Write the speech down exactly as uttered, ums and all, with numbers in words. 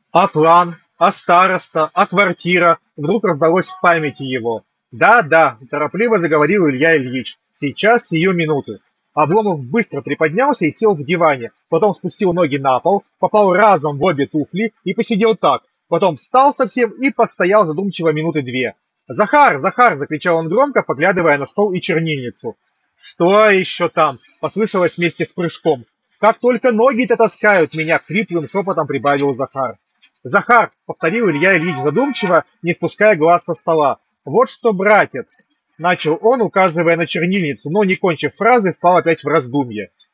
А план, а староста, а квартира вдруг раздалось в памяти его. Да-да, торопливо заговорил Илья Ильич. Сейчас, сию минуту. Обломов быстро приподнялся и сел в диване, потом спустил ноги на пол, попал разом в обе туфли и посидел так, потом встал совсем и постоял задумчиво минуты две. «Захар! Захар!» — закричал он громко, поглядывая на стол и чернильницу. «Что еще там?» — послышалось вместе с прыжком. «Как только ноги-то таскают меня!» — хриплым шепотом прибавил Захар. «Захар!» — повторил Илья Ильич задумчиво, не спуская глаз со стола. «Вот что, братец!» — начал он, указывая на чернильницу, но, не кончив фразы, впал опять в раздумье.